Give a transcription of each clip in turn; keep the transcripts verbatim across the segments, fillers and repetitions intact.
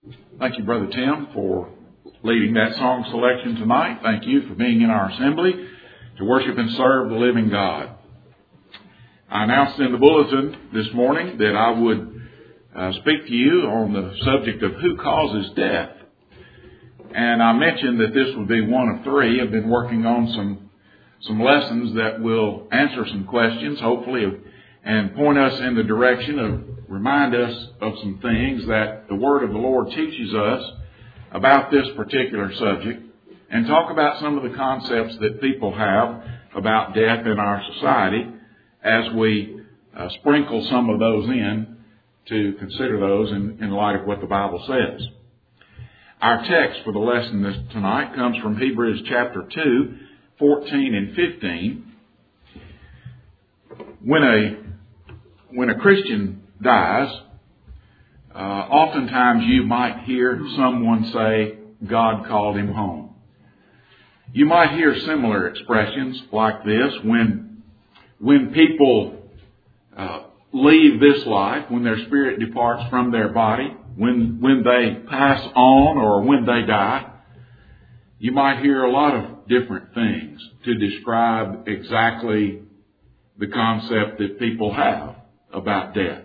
Thank you, Brother Tim, for leading that song selection tonight. Thank you for being in our assembly to worship and serve the living God. I announced in the bulletin this morning that I would uh, speak to you on the subject of who causes death. And I mentioned that this would be one of three. I've been working on some some lessons that will answer some questions, hopefully, and point us in the direction of, remind us of some things that the Word of the Lord teaches us about this particular subject, and talk about some of the concepts that people have about death in our society as we uh, sprinkle some of those in to consider those in, in light of what the Bible says. Our text for the lesson this, tonight comes from Hebrews chapter two, fourteen and fifteen. When a, when a Christian dies, uh, oftentimes you might hear someone say, God called him home. You might hear similar expressions like this when, when people uh, leave this life, when their spirit departs from their body, when, when they pass on or when they die. You might hear a lot of different things to describe exactly the concept that people have about death.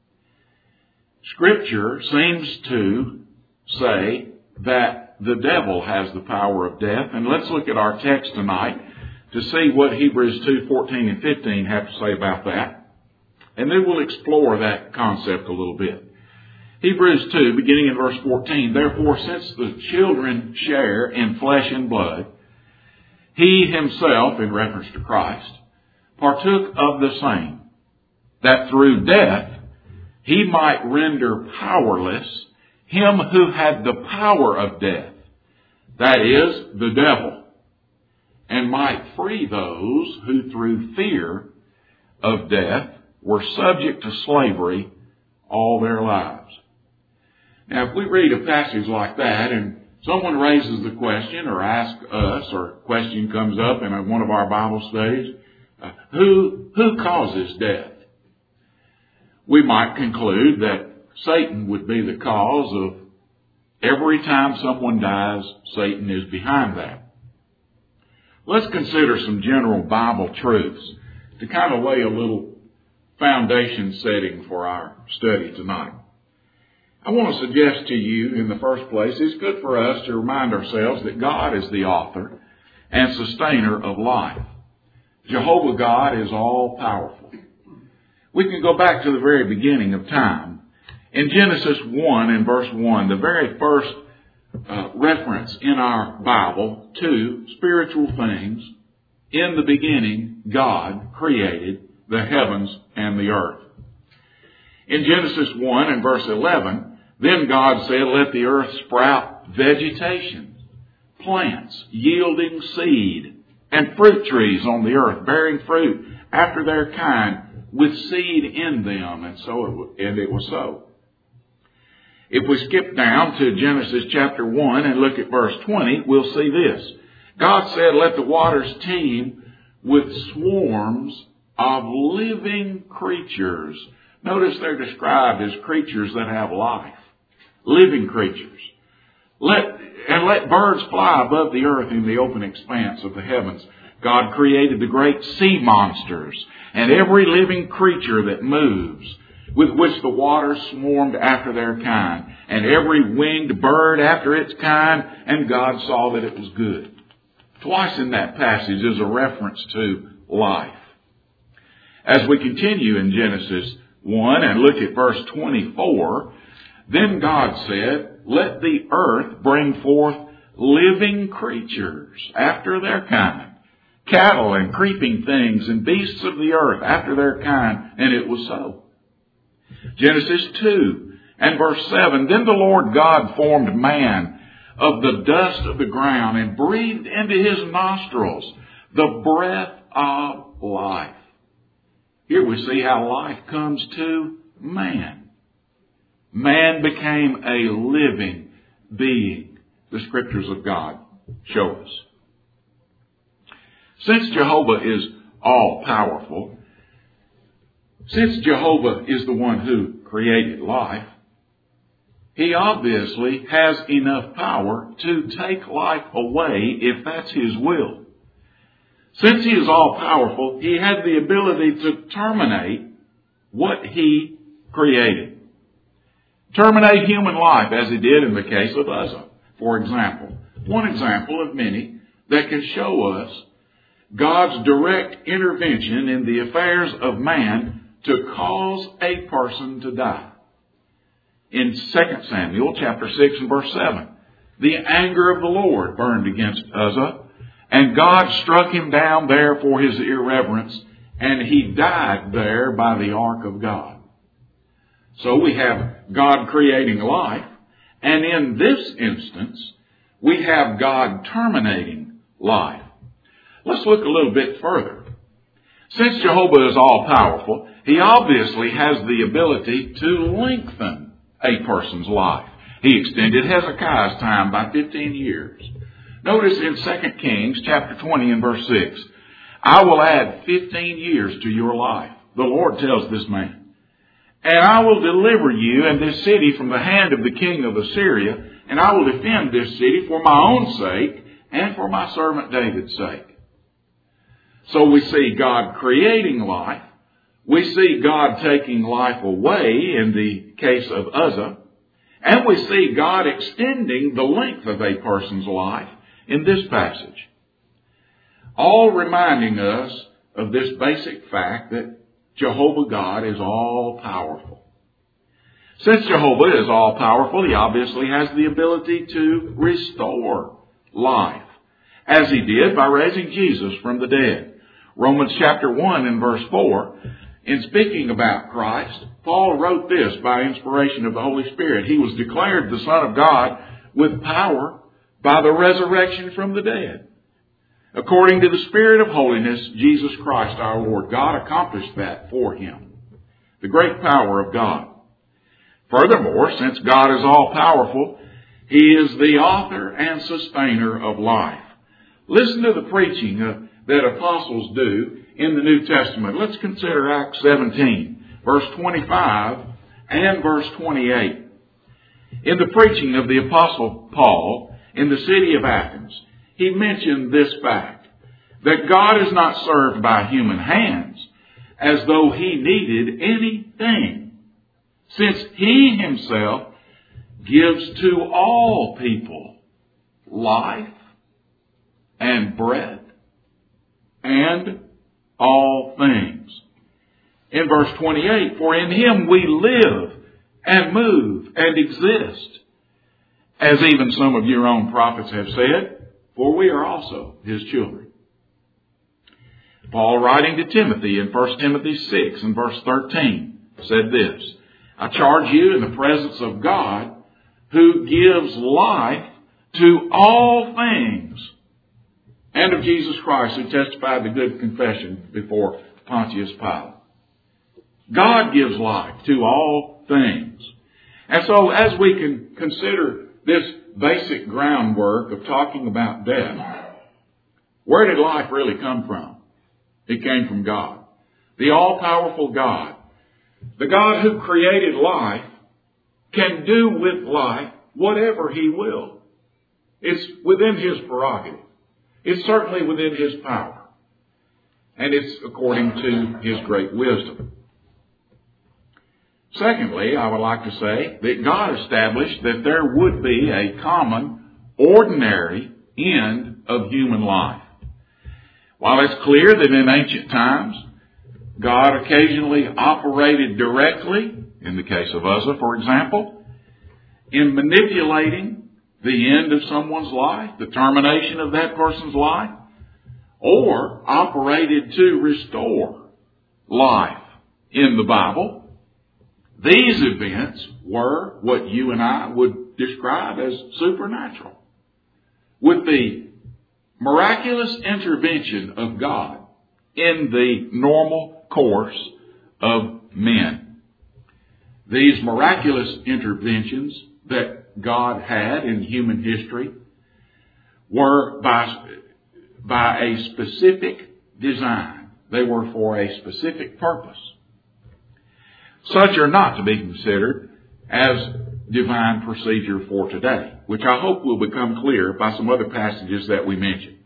Scripture seems to say that the devil has the power of death. And let's look at our text tonight to see what Hebrews two, fourteen and fifteen have to say about that. And then we'll explore that concept a little bit. Hebrews two, beginning in verse fourteen, therefore, since the children share in flesh and blood, he himself, in reference to Christ, partook of the same, that through death he might render powerless him who had the power of death, that is, the devil, and might free those who through fear of death were subject to slavery all their lives. Now, if we read a passage like that and someone raises the question or asks us, or a question comes up in one of our Bible studies, uh, who, who causes death? We might conclude that Satan would be the cause of every time someone dies, Satan is behind that. Let's consider some general Bible truths to kind of lay a little foundation setting for our study tonight. I want to suggest to you, in the first place, it's good for us to remind ourselves that God is the author and sustainer of life. Jehovah God is all powerful. We can go back to the very beginning of time. In Genesis one and verse one, the very first uh, reference in our Bible to spiritual things, in the beginning, God created the heavens and the earth. In Genesis one and verse eleven, then God said, let the earth sprout vegetation, plants yielding seed, and fruit trees on the earth, bearing fruit after their kind, with seed in them. And so it, and it was so. If we skip down to Genesis chapter one and look at verse twenty, we'll see this. God said, let the waters teem with swarms of living creatures. Notice they're described as creatures that have life. Living creatures. Let, and let birds fly above the earth in the open expanse of the heavens. God created the great sea monsters and every living creature that moves, with which the waters swarmed after their kind, and every winged bird after its kind, and God saw that it was good. Twice in that passage is a reference to life. As we continue in Genesis one and look at verse twenty-four, then God said, let the earth bring forth living creatures after their kind, cattle and creeping things and beasts of the earth after their kind, and it was so. Genesis two and verse seven, then the Lord God formed man of the dust of the ground and breathed into his nostrils the breath of life. Here we see how life comes to man. Man became a living being, the Scriptures of God show us. Since Jehovah is all-powerful, since Jehovah is the one who created life, He obviously has enough power to take life away if that's His will. Since He is all-powerful, He had the ability to terminate what He created. Terminate human life, as He did in the case of Uzzah, for example. One example of many that can show us God's direct intervention in the affairs of man to cause a person to die. In Second Samuel chapter six and verse seven, the anger of the Lord burned against Uzzah, and God struck him down there for his irreverence, and he died there by the ark of God. So we have God creating life, and in this instance, we have God terminating life. Let's look a little bit further. Since Jehovah is all-powerful, He obviously has the ability to lengthen a person's life. He extended Hezekiah's time by fifteen years. Notice in Second Kings chapter twenty and verse six, I will add fifteen years to your life. The Lord tells this man. And I will deliver you and this city from the hand of the king of Assyria, and I will defend this city for my own sake and for my servant David's sake. So we see God creating life. We see God taking life away in the case of Uzzah. And we see God extending the length of a person's life in this passage. All reminding us of this basic fact that Jehovah God is all-powerful. Since Jehovah is all-powerful, He obviously has the ability to restore life, as He did by raising Jesus from the dead. Romans chapter one and verse four, in speaking about Christ, Paul wrote this by inspiration of the Holy Spirit. He was declared the Son of God with power by the resurrection from the dead. According to the Spirit of holiness, Jesus Christ our Lord. God accomplished that for Him. The great power of God. Furthermore, since God is all-powerful, He is the author and sustainer of life. Listen to the preaching uh, that apostles do in the New Testament. Let's consider Acts seventeen, verse twenty-five and verse twenty-eight. In the preaching of the apostle Paul in the city of Athens, he mentioned this fact, that God is not served by human hands as though He needed anything, since He Himself gives to all people life and bread and all things. In verse twenty-eight, for in Him we live and move and exist, as even some of your own prophets have said, for we are also His children. Paul, writing to Timothy in First Timothy six and verse thirteen, said this, I charge you in the presence of God, who gives life to all things, and of Jesus Christ, who testified the good confession before Pontius Pilate. God gives life to all things. And so as we can consider this basic groundwork of talking about death, where did life really come from? It came from God. The all-powerful God. The God who created life can do with life whatever He will. It's within His prerogative. It's certainly within His power. And it's according to His great wisdom. Secondly, I would like to say that God established that there would be a common, ordinary end of human life. While it's clear that in ancient times, God occasionally operated directly, in the case of Uzzah, for example, in manipulating the end of someone's life, the termination of that person's life, or operated to restore life in the Bible, these events were what you and I would describe as supernatural. With the miraculous intervention of God in the normal course of men. These miraculous interventions that God had in human history were by, by a specific design. They were for a specific purpose. Such are not to be considered as divine procedure for today, which I hope will become clear by some other passages that we mentioned.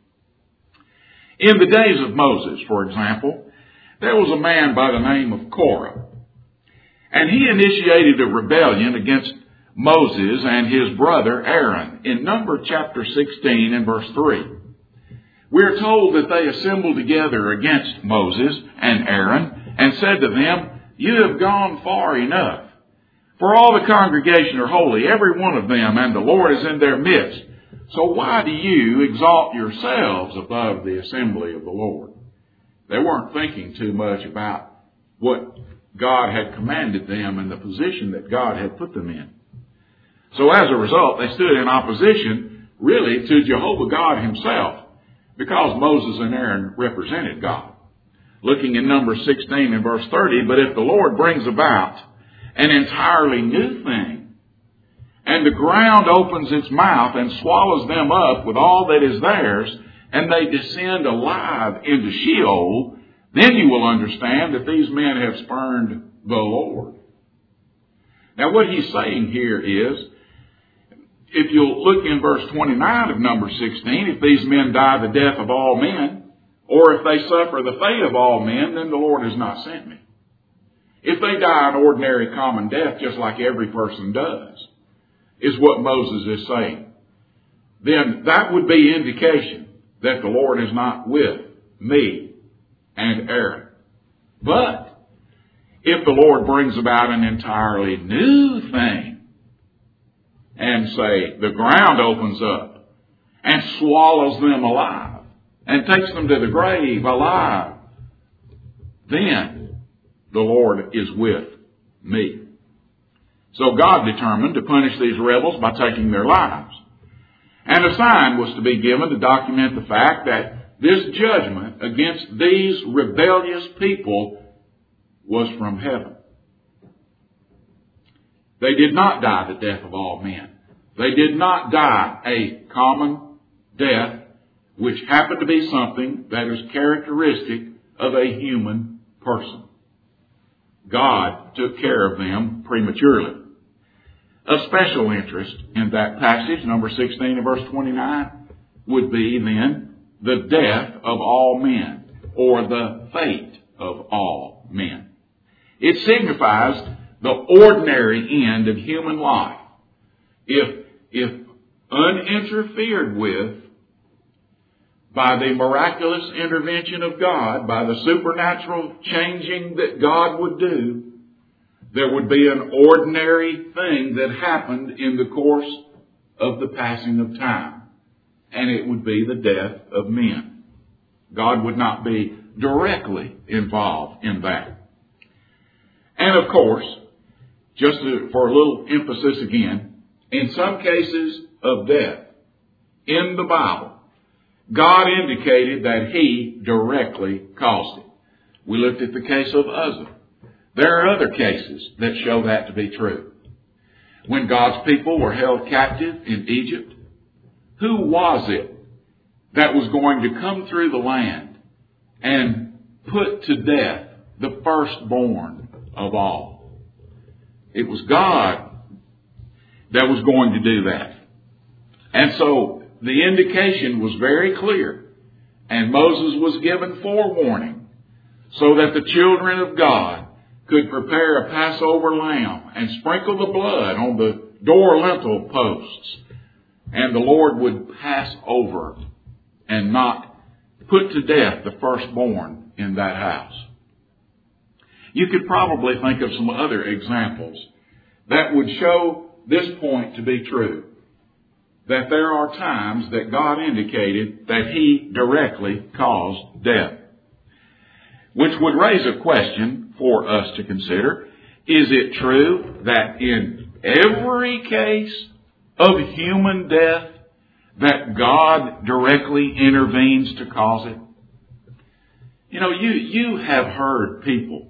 In the days of Moses, for example, there was a man by the name of Korah, and he initiated a rebellion against Moses and his brother Aaron in Numbers chapter sixteen and verse three. We are told that they assembled together against Moses and Aaron and said to them, "You have gone far enough. For all the congregation are holy, every one of them, and the Lord is in their midst. So why do you exalt yourselves above the assembly of the Lord?" They weren't thinking too much about what God had commanded them and the position that God had put them in. So as a result, they stood in opposition, really, to Jehovah God himself, because Moses and Aaron represented God. Looking in Numbers sixteen and verse thirty, "But if the Lord brings about an entirely new thing, and the ground opens its mouth and swallows them up with all that is theirs, and they descend alive into Sheol, then you will understand that these men have spurned the Lord." Now what he's saying here is, if you'll look in verse twenty-nine of Numbers sixteen, if these men die the death of all men, or if they suffer the fate of all men, then the Lord has not sent me. If they die an ordinary common death, just like every person does, is what Moses is saying, then that would be indication that the Lord is not with me and Aaron. But if the Lord brings about an entirely new thing, and say the ground opens up and swallows them alive and takes them to the grave alive, then the Lord is with me. So God determined to punish these rebels by taking their lives. And a sign was to be given to document the fact that this judgment against these rebellious people was from heaven. They did not die the death of all men. They did not die a common death, which happened to be something that is characteristic of a human person. God took care of them prematurely. Of special interest in that passage, Numbers sixteen and verse twenty-nine, would be then the death of all men, or the fate of all men. It signifies the ordinary end of human life. If, if uninterfered with by the miraculous intervention of God, by the supernatural changing that God would do, there would be an ordinary thing that happened in the course of the passing of time. And it would be the death of men. God would not be directly involved in that. And of course, just to, for a little emphasis again, in some cases of death in the Bible, God indicated that He directly caused it. We looked at the case of Uzzah. There are other cases that show that to be true. When God's people were held captive in Egypt, who was it that was going to come through the land and put to death the firstborn of all? It was God that was going to do that. And so the indication was very clear, and Moses was given forewarning so that the children of God could prepare a Passover lamb and sprinkle the blood on the door lintel posts, and the Lord would pass over and not put to death the firstborn in that house. You could probably think of some other examples that would show this point to be true, that there are times that God indicated that He directly caused death. Which would raise a question for us to consider. Is it true that in every case of human death that God directly intervenes to cause it? You know, you, you have heard people,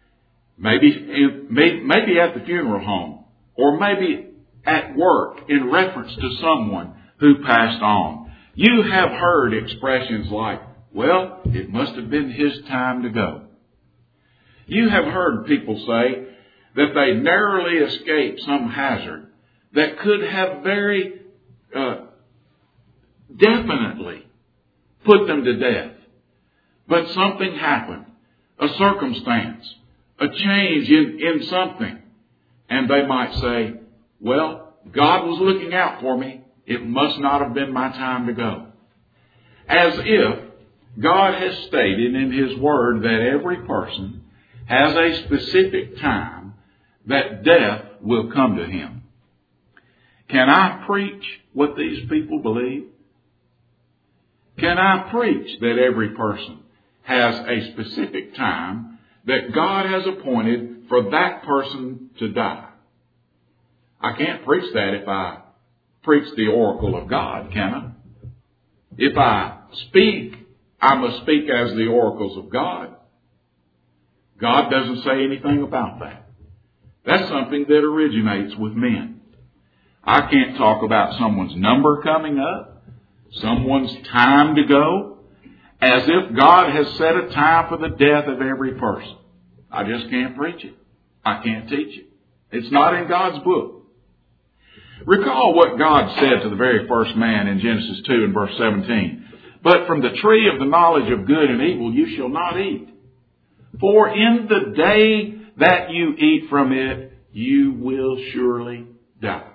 maybe, maybe at the funeral home, or maybe at work in reference to someone who passed on. You have heard expressions like, well, it must have been his time to go. You have heard people say that they narrowly escaped some hazard that could have very uh, definitely put them to death. But something happened, a circumstance, a change in, in something. And they might say, well, God was looking out for me. It must not have been my time to go. As if God has stated in His Word that every person has a specific time that death will come to him. Can I preach what these people believe? Can I preach that every person has a specific time that God has appointed for that person to die? I can't preach that if I preach the oracle of God, can I? If I speak, I must speak as the oracles of God. God doesn't say anything about that. That's something that originates with men. I can't talk about someone's number coming up, someone's time to go, as if God has set a time for the death of every person. I just can't preach it. I can't teach it. It's not in God's book. Recall what God said to the very first man in Genesis two and verse seventeen. But from the tree of the knowledge of good and evil you shall not eat. For in the day that you eat from it, you will surely die.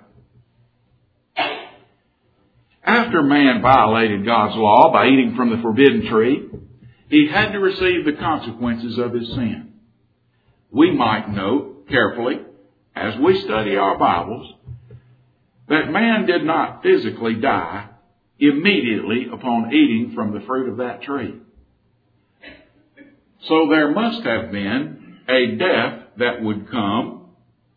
After man violated God's law by eating from the forbidden tree, he had to receive the consequences of his sin. We might note carefully, as we study our Bibles, that man did not physically die immediately upon eating from the fruit of that tree. So there must have been a death that would come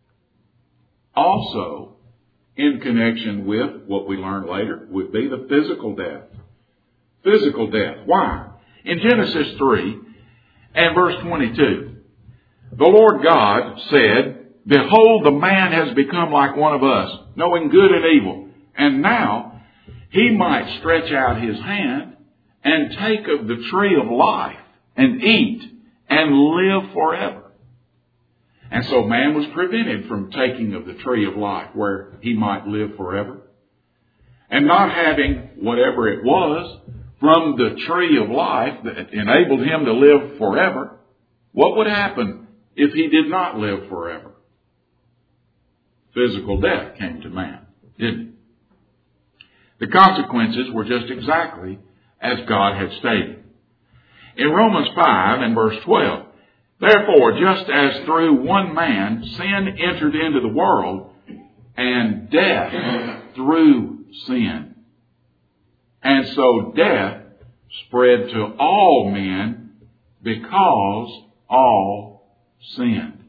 also in connection with what we learn later would be the physical death. Physical death. Why? In Genesis three and verse twenty-two, the Lord God said, Behold, the man has become like one of us, knowing good and evil. And now he might stretch out his hand and take of the tree of life and eat and live forever. And so man was prevented from taking of the tree of life where he might live forever. And not having whatever it was from the tree of life that enabled him to live forever, what would happen if he did not live forever? Physical death came to man, didn't it? The consequences were just exactly as God had stated. In Romans five and verse twelve, Therefore, just as through one man sin entered into the world, and death through sin. And so death spread to all men because all sinned.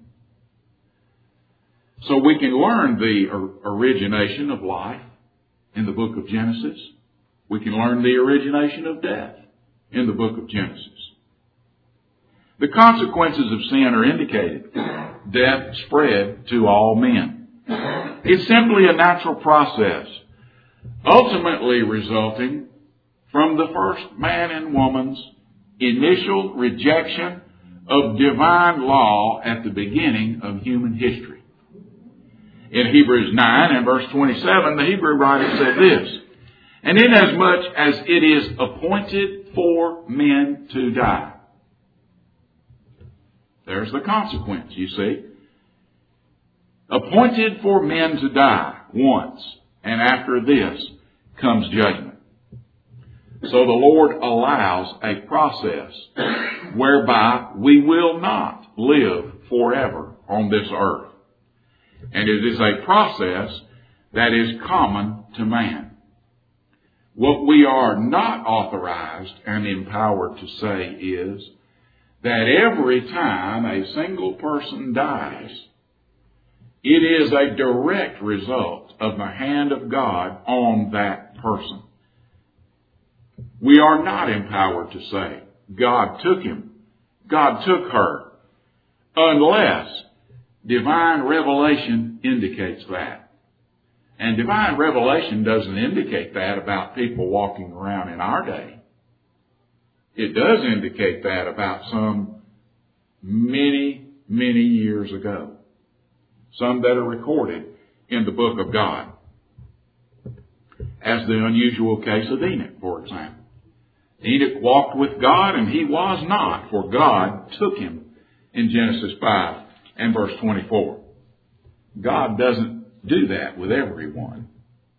So we can learn the origination of life in the book of Genesis. We can learn the origination of death in the book of Genesis. The consequences of sin are indicated. Death spread to all men. It's simply a natural process, ultimately resulting from the first man and woman's initial rejection of divine law at the beginning of human history. In Hebrews nine and verse twenty-seven, the Hebrew writer said this, And inasmuch as it is appointed for men to die. There's the consequence, you see. Appointed for men to die once, and after this comes judgment. So the Lord allows a process whereby we will not live forever on this earth. And it is a process that is common to man. What we are not authorized and empowered to say is that every time a single person dies, it is a direct result of the hand of God on that person. We are not empowered to say, God took him, God took her, unless divine revelation indicates that. And divine revelation doesn't indicate that about people walking around in our day. It does indicate that about some many, many years ago. Some that are recorded in the book of God, as the unusual case of Enoch, for example. Enoch walked with God, and he was not, for God took him in Genesis five and verse twenty-four. God doesn't do that with everyone.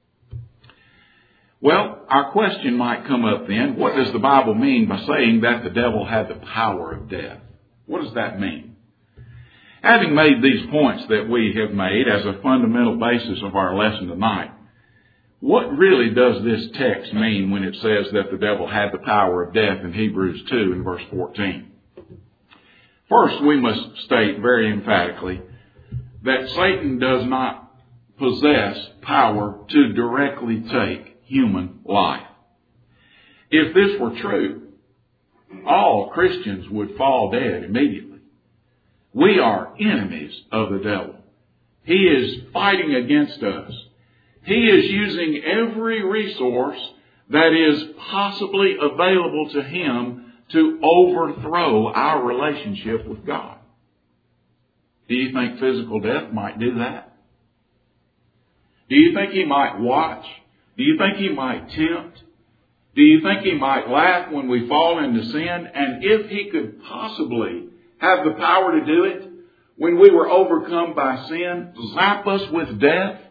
Well, our question might come up then, what does the Bible mean by saying that the devil had the power of death? What does that mean? Having made these points that we have made as a fundamental basis of our lesson tonight, what really does this text mean when it says that the devil had the power of death in Hebrews two and verse fourteen? First, we must state very emphatically that Satan does not possess power to directly take human life. If this were true, all Christians would fall dead immediately. We are enemies of the devil. He is fighting against us. He is using every resource that is possibly available to him to overthrow our relationship with God. Do you think physical death might do that? Do you think he might watch? Do you think he might tempt? Do you think he might laugh when we fall into sin? And if he could possibly have the power to do it when we were overcome by sin, zap us with death,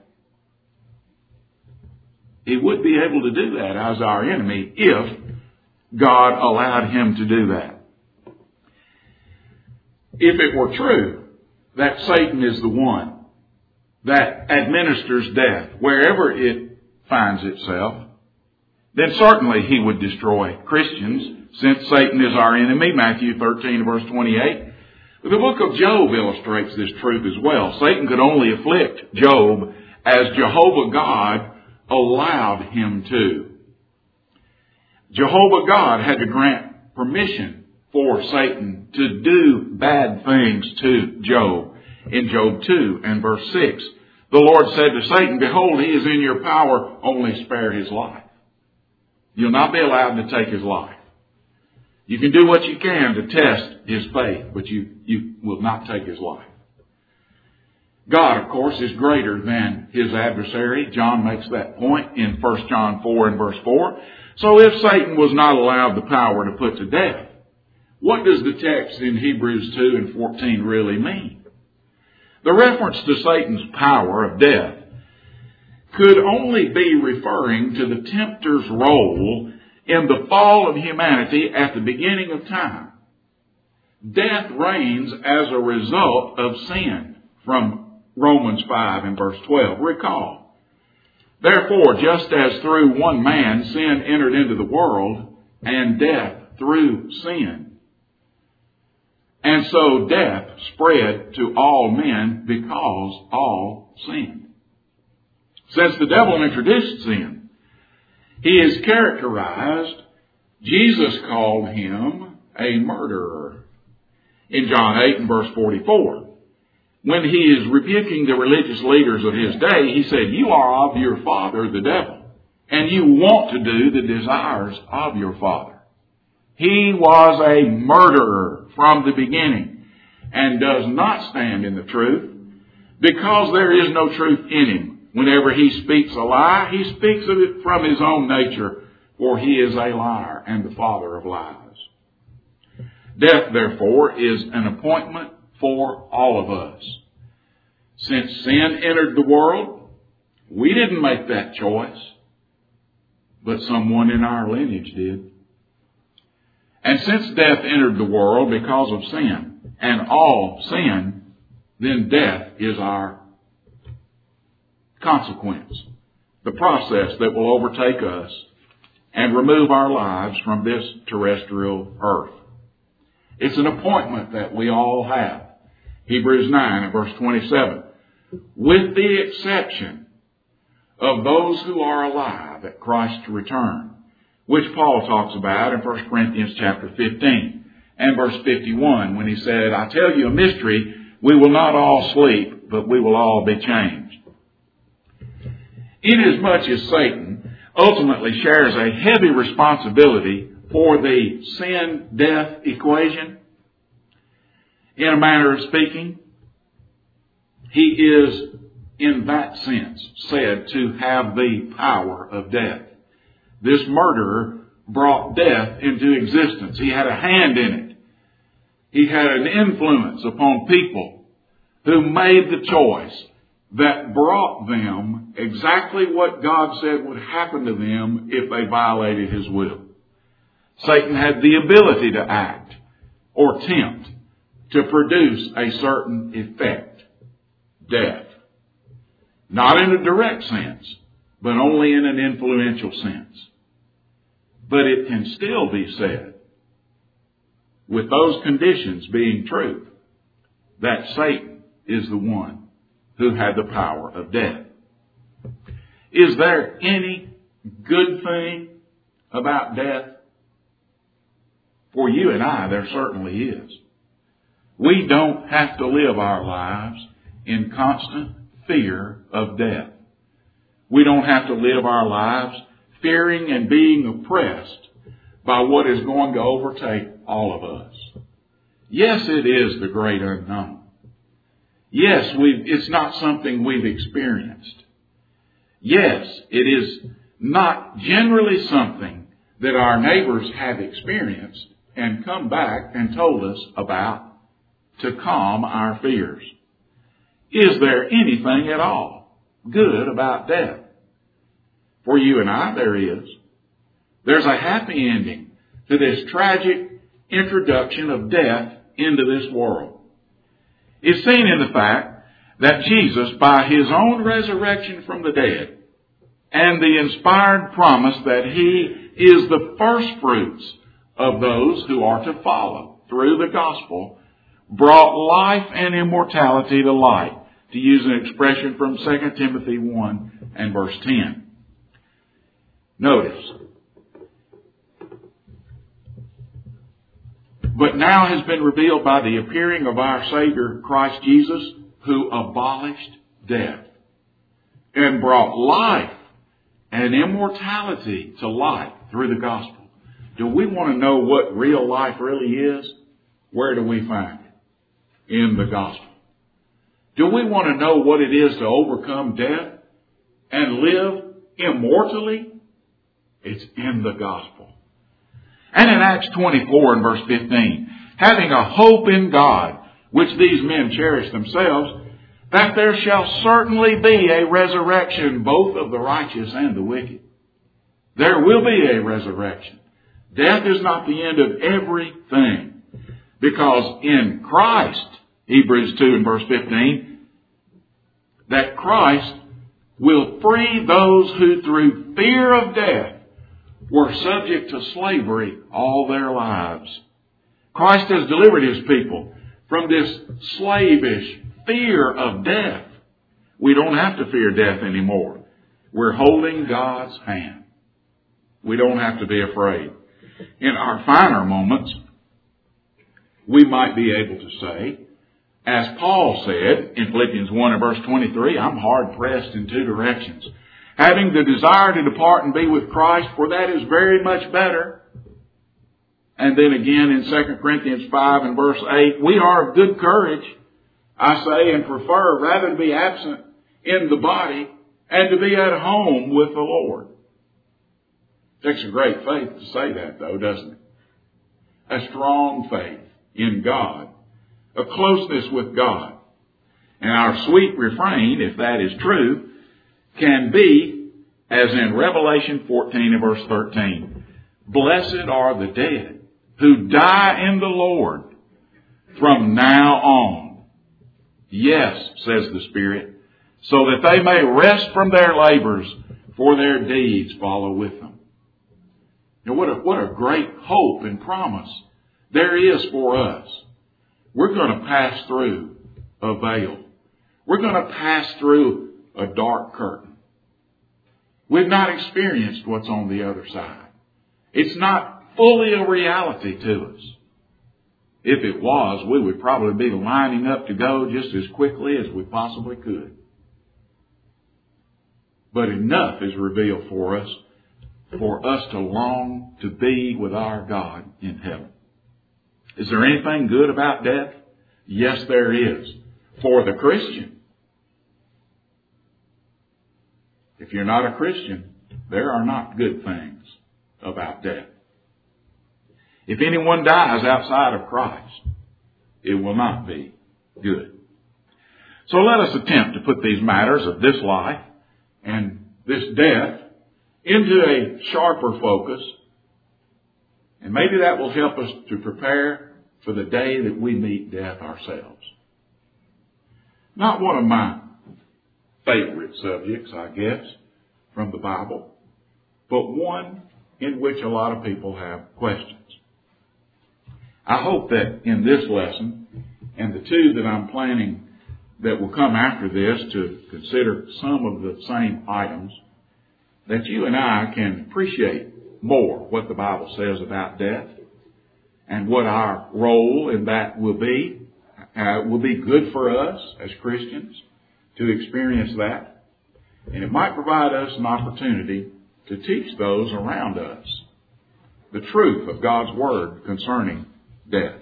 he would be able to do that as our enemy if God allowed him to do that. If it were true that Satan is the one that administers death wherever it finds itself, then certainly he would destroy Christians, since Satan is our enemy, Matthew thirteen, verse twenty-eight. But the book of Job illustrates this truth as well. Satan could only afflict Job as Jehovah God allowed him to. Jehovah God had to grant permission for Satan to do bad things to Job. In Job two and verse six, the Lord said to Satan, "Behold, he is in your power, only spare his life." You'll not be allowed to take his life. You can do what you can to test his faith, but you, you will not take his life. God, of course, is greater than his adversary. John makes that point in First John four and verse four. So if Satan was not allowed the power to put to death, what does the text in Hebrews two and fourteen really mean? The reference to Satan's power of death could only be referring to the tempter's role in the fall of humanity at the beginning of time. Death reigns as a result of sin, from Romans five and verse twelve. Recall, therefore, just as through one man sin entered into the world, and death through sin, and so death spread to all men because all sinned. Since the devil introduced sin, he is characterized, Jesus called him a murderer. In John eight and verse forty-four, when he is rebuking the religious leaders of his day, he said, "You are of your father, the devil, and you want to do the desires of your father." He was a murderer from the beginning and does not stand in the truth because there is no truth in him. Whenever he speaks a lie, he speaks of it from his own nature, for he is a liar and the father of lies. Death, therefore, is an appointment for all of us. Since sin entered the world, we didn't make that choice, but someone in our lineage did. And since death entered the world because of sin, and all sin, then death is our consequence, the process that will overtake us and remove our lives from this terrestrial earth. It's an appointment that we all have. Hebrews nine and verse twenty-seven. With the exception of those who are alive at Christ's return, which Paul talks about in First Corinthians chapter fifteen and verse fifty-one, when he said, "I tell you a mystery, we will not all sleep, but we will all be changed." Inasmuch as Satan ultimately shares a heavy responsibility for the sin-death equation, in a manner of speaking, he is in that sense, said to have the power of death. This murderer brought death into existence. He had a hand in it. He had an influence upon people who made the choice that brought them exactly what God said would happen to them if they violated His will. Satan had the ability to act or tempt to produce a certain effect, death. Not in a direct sense, but only in an influential sense. But it can still be said, with those conditions being true, that Satan is the one who had the power of death. Is there any good thing about death? For you and I, there certainly is. We don't have to live our lives in constant fear of death. We don't have to live our lives fearing and being oppressed by what is going to overtake all of us. Yes, it is the great unknown. Yes, we've, it's not something we've experienced. Yes, it is not generally something that our neighbors have experienced and come back and told us about to calm our fears. Is there anything at all good about death? For you and I, there is. There's a happy ending to this tragic introduction of death into this world. It's seen in the fact that Jesus, by His own resurrection from the dead and the inspired promise that He is the first fruits of those who are to follow through the gospel, brought life and immortality to light, to use an expression from Second Timothy one and verse ten. Notice, but now has been revealed by the appearing of our Savior Christ Jesus, who abolished death and brought life and immortality to light through the gospel. Do we want to know what real life really is? Where do we find it? In the gospel. Do we want to know what it is to overcome death and live immortally? It's in the gospel. And in Acts twenty-four and verse fifteen, having a hope in God, which these men cherish themselves, that there shall certainly be a resurrection both of the righteous and the wicked. There will be a resurrection. Death is not the end of everything, because in Christ, Hebrews two and verse fifteen, that Christ will free those who through fear of death were subject to slavery all their lives. Christ has delivered His people from this slavish fear of death. We don't have to fear death anymore. We're holding God's hand. We don't have to be afraid. In our finer moments, we might be able to say, as Paul said in Philippians one and verse twenty-three, I'm hard pressed in two directions, having the desire to depart and be with Christ, for that is very much better. And then again in Second Corinthians five and verse eight, we are of good courage, I say, and prefer rather to be absent in the body and to be at home with the Lord. It takes a great faith to say that, though, doesn't it? A strong faith in God, a closeness with God. And our sweet refrain, if that is true, can be, as in Revelation fourteen and verse thirteen, blessed are the dead who die in the Lord from now on. Yes, says the Spirit, so that they may rest from their labors, for their deeds follow with them. Now, what a, what a great hope and promise there is for us. We're going to pass through a veil. We're going to pass through a dark curtain. We've not experienced what's on the other side. It's not fully a reality to us. If it was, we would probably be lining up to go just as quickly as we possibly could. But enough is revealed for us, for us to long to be with our God in heaven. Is there anything good about death? Yes, there is. For the Christian. If you're not a Christian, there are not good things about death. If anyone dies outside of Christ, it will not be good. So let us attempt to put these matters of this life and this death into a sharper focus, and maybe that will help us to prepare for the day that we meet death ourselves. Not one of my favorite subjects, I guess, from the Bible, but one in which a lot of people have questions. I hope that in this lesson, and the two that I'm planning that will come after this to consider some of the same items, that you and I can appreciate more what the Bible says about death and what our role in that will be. Uh, will be good for us as Christians to experience that. And it might provide us an opportunity to teach those around us the truth of God's Word concerning death.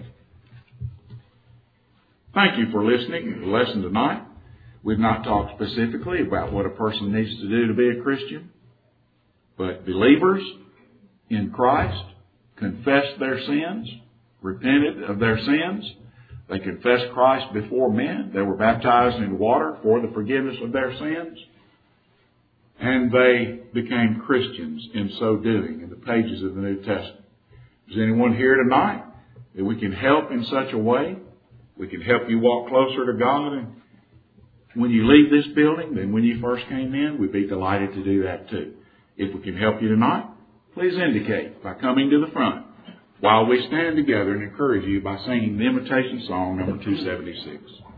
Thank you for listening to the lesson tonight. We've not talked specifically about what a person needs to do to be a Christian, but believers in Christ confessed their sins, repented of their sins. They confessed Christ before men. They were baptized in water for the forgiveness of their sins. And they became Christians in so doing in the pages of the New Testament. Is anyone here tonight that we can help in such a way? We can help you walk closer to God. And when you leave this building than when you first came in, we'd be delighted to do that too. If we can help you tonight, please indicate by coming to the front while we stand together and encourage you by singing the invitation song number two seventy-six.